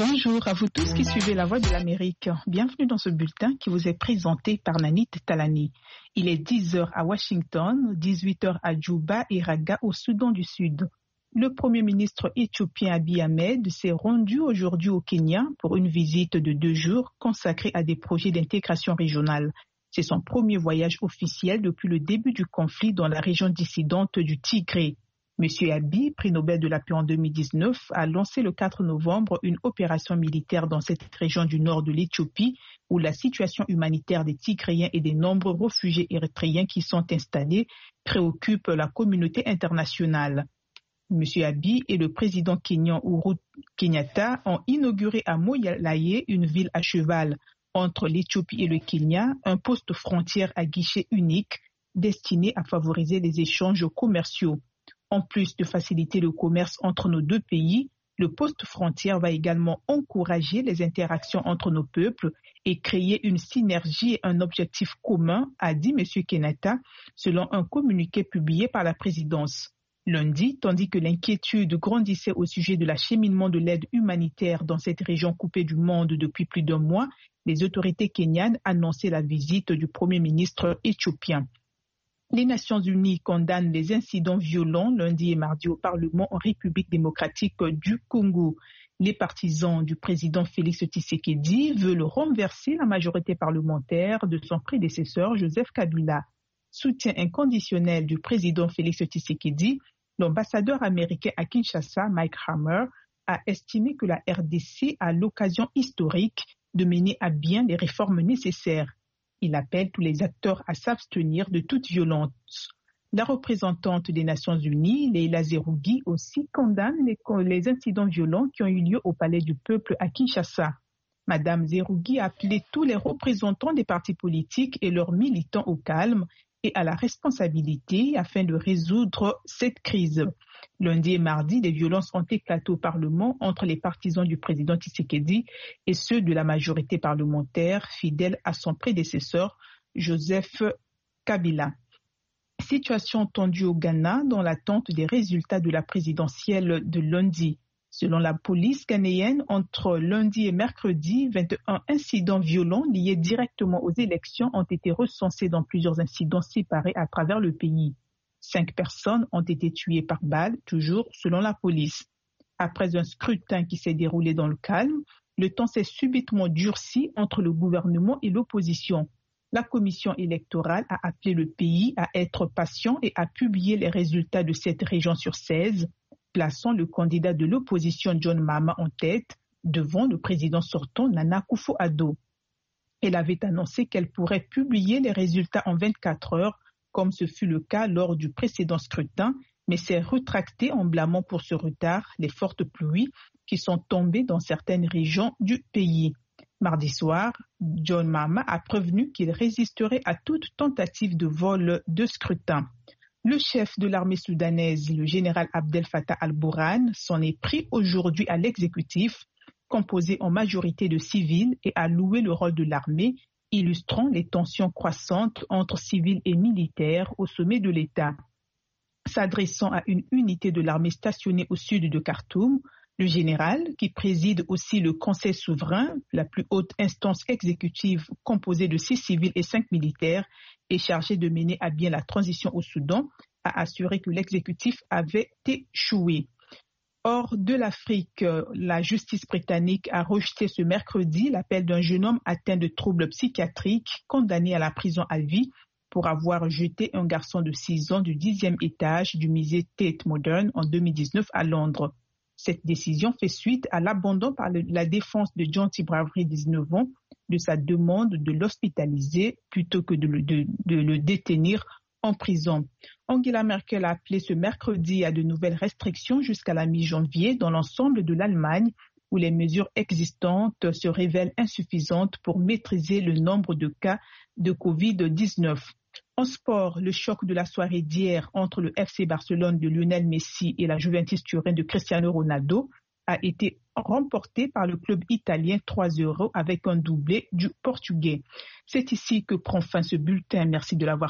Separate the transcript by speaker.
Speaker 1: Bonjour à vous tous qui suivez La Voix de l'Amérique. Bienvenue dans ce bulletin qui vous est présenté par Nanit Talani. Il est 10h à Washington, 18h à Djouba et Raga au Soudan du Sud. Le Premier ministre éthiopien Abiy Ahmed s'est rendu aujourd'hui au Kenya pour une visite de 2 jours consacrée à des projets d'intégration régionale. C'est son premier voyage officiel depuis le début du conflit dans la région dissidente du Tigré. M. Abiy, prix Nobel de la paix en 2019, a lancé le 4 novembre une opération militaire dans cette région du nord de l'Éthiopie où la situation humanitaire des Tigréens et des nombreux réfugiés érythréens qui sont installés préoccupe la communauté internationale. M. Abiy et le président kenyan Uhuru Kenyatta ont inauguré à Moyalaye, une ville à cheval entre l'Éthiopie et le Kenya, un poste frontière à guichet unique destiné à favoriser les échanges commerciaux. En plus de faciliter le commerce entre nos deux pays, le poste frontière va également encourager les interactions entre nos peuples et créer une synergie et un objectif commun, a dit M. Kenyatta, selon un communiqué publié par la présidence. Lundi, tandis que l'inquiétude grandissait au sujet de l'acheminement de l'aide humanitaire dans cette région coupée du monde depuis plus d'1 mois, les autorités kenyanes annonçaient la visite du Premier ministre éthiopien. Les Nations Unies condamnent les incidents violents lundi et mardi au Parlement en République démocratique du Congo. Les partisans du président Félix Tshisekedi veulent renverser la majorité parlementaire de son prédécesseur Joseph Kabila. Soutien inconditionnel du président Félix Tshisekedi, l'ambassadeur américain à Kinshasa, Mike Hammer, a estimé que la RDC a l'occasion historique de mener à bien les réformes nécessaires. Il appelle tous les acteurs à s'abstenir de toute violence. La représentante des Nations Unies, Leila Zerougi, aussi condamne les incidents violents qui ont eu lieu au Palais du Peuple à Kinshasa. Madame Zerougi a appelé tous les représentants des partis politiques et leurs militants au calme et à la responsabilité afin de résoudre cette crise. Lundi et mardi, des violences ont éclaté au Parlement entre les partisans du président Tshisekedi et ceux de la majorité parlementaire fidèle à son prédécesseur, Joseph Kabila. Situation tendue au Ghana dans l'attente des résultats de la présidentielle de lundi. Selon la police ghanéenne, entre lundi et mercredi, 21 incidents violents liés directement aux élections ont été recensés dans plusieurs incidents séparés à travers le pays. 5 personnes ont été tuées par balle, toujours selon la police. Après un scrutin qui s'est déroulé dans le calme, le temps s'est subitement durci entre le gouvernement et l'opposition. La commission électorale a appelé le pays à être patient et à publier les résultats de cette région sur 16, plaçant le candidat de l'opposition John Mahama en tête devant le président sortant Nana Akufo-Addo. Elle avait annoncé qu'elle pourrait publier les résultats en 24 heures, comme ce fut le cas lors du précédent scrutin, mais s'est rétractée en blâmant pour ce retard les fortes pluies qui sont tombées dans certaines régions du pays. Mardi soir, John Mahama a prévenu qu'il résisterait à toute tentative de vol de scrutin. Le chef de l'armée soudanaise, le général Abdel Fattah al-Burhan, s'en est pris aujourd'hui à l'exécutif, composé en majorité de civils, et a loué le rôle de l'armée, illustrant les tensions croissantes entre civils et militaires au sommet de l'État. S'adressant à une unité de l'armée stationnée au sud de Khartoum, le général, qui préside aussi le Conseil souverain, la plus haute instance exécutive composée de 6 civils et 5 militaires, est chargé de mener à bien la transition au Soudan, a assuré que l'exécutif avait échoué. Hors de l'Afrique, la justice britannique a rejeté ce mercredi l'appel d'un jeune homme atteint de troubles psychiatriques condamné à la prison à vie pour avoir jeté un garçon de 6 ans du 10e étage du musée Tate Modern en 2019 à Londres. Cette décision fait suite à l'abandon par la défense de John T. Bravery, 19 ans, de sa demande de l'hospitaliser plutôt que de le détenir en prison. Angela Merkel a appelé ce mercredi à de nouvelles restrictions jusqu'à la mi-janvier dans l'ensemble de l'Allemagne, où les mesures existantes se révèlent insuffisantes pour maîtriser le nombre de cas de Covid-19. En sport, le choc de la soirée d'hier entre le FC Barcelone de Lionel Messi et la Juventus Turin de Cristiano Ronaldo a été remporté par le club italien 3-0 avec un doublé du Portugais. C'est ici que prend fin ce bulletin. Merci de l'avoir